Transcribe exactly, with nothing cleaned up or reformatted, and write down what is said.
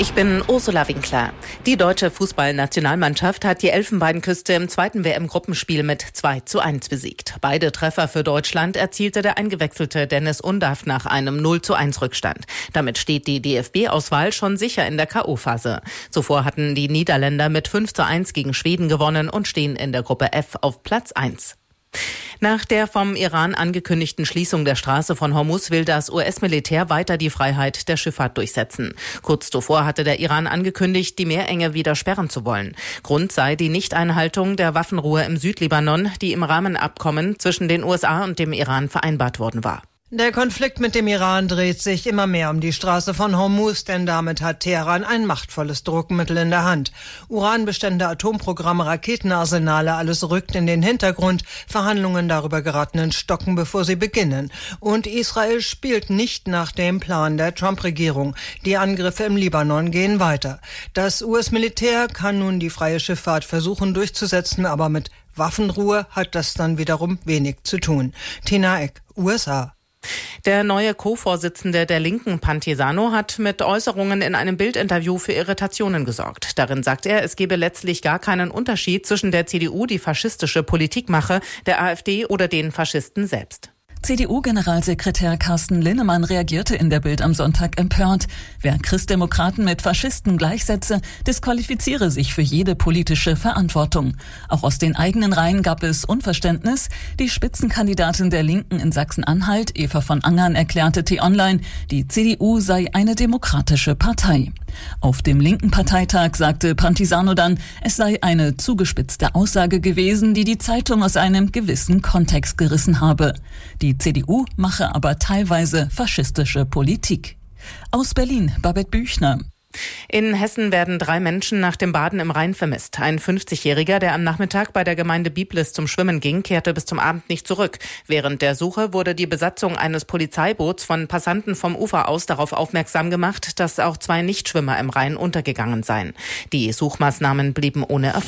Ich bin Ursula Winkler. Die deutsche Fußballnationalmannschaft hat die Elfenbeinküste im zweiten W M-Gruppenspiel mit zwei zu eins besiegt. Beide Treffer für Deutschland erzielte der eingewechselte Dennis Undaff nach einem null zu eins Rückstand. Damit steht die D F B-Auswahl schon sicher in der K O-Phase. Zuvor hatten die Niederländer mit fünf zu eins gegen Schweden gewonnen und stehen in der Gruppe F auf Platz eins. Nach der vom Iran angekündigten Schließung der Straße von Hormuz will das U S-Militär weiter die Freiheit der Schifffahrt durchsetzen. Kurz zuvor hatte der Iran angekündigt, die Meerenge wieder sperren zu wollen. Grund sei die Nichteinhaltung der Waffenruhe im Südlibanon, die im Rahmenabkommen zwischen den U S A und dem Iran vereinbart worden war. Der Konflikt mit dem Iran dreht sich immer mehr um die Straße von Hormuz, denn damit hat Teheran ein machtvolles Druckmittel in der Hand. Uranbestände, Atomprogramme, Raketenarsenale, alles rückt in den Hintergrund. Verhandlungen darüber geraten in Stocken, bevor sie beginnen. Und Israel spielt nicht nach dem Plan der Trump-Regierung. Die Angriffe im Libanon gehen weiter. Das U S-Militär kann nun die freie Schifffahrt versuchen durchzusetzen, aber mit Waffenruhe hat das dann wiederum wenig zu tun. Tina Eck, U S A. Der neue Co-Vorsitzende der Linken, Pantisano, hat mit Äußerungen in einem Bildinterview für Irritationen gesorgt. Darin sagt er, es gebe letztlich gar keinen Unterschied zwischen der C D U, die faschistische Politik mache, der AfD oder den Faschisten selbst. C D U-Generalsekretär Carsten Linnemann reagierte in der Bild am Sonntag empört. Wer Christdemokraten mit Faschisten gleichsetze, disqualifiziere sich für jede politische Verantwortung. Auch aus den eigenen Reihen gab es Unverständnis. Die Spitzenkandidatin der Linken in Sachsen-Anhalt, Eva von Angern, erklärte T-Online, die C D U sei eine demokratische Partei. Auf dem linken Parteitag sagte Pantisano dann, es sei eine zugespitzte Aussage gewesen, die die Zeitung aus einem gewissen Kontext gerissen habe. Die C D U mache aber teilweise faschistische Politik. Aus Berlin, Babette Büchner. In Hessen werden drei Menschen nach dem Baden im Rhein vermisst. Ein fünfzigjähriger, der am Nachmittag bei der Gemeinde Biblis zum Schwimmen ging, kehrte bis zum Abend nicht zurück. Während der Suche wurde die Besatzung eines Polizeiboots von Passanten vom Ufer aus darauf aufmerksam gemacht, dass auch zwei Nichtschwimmer im Rhein untergegangen seien. Die Suchmaßnahmen blieben ohne Erfolg.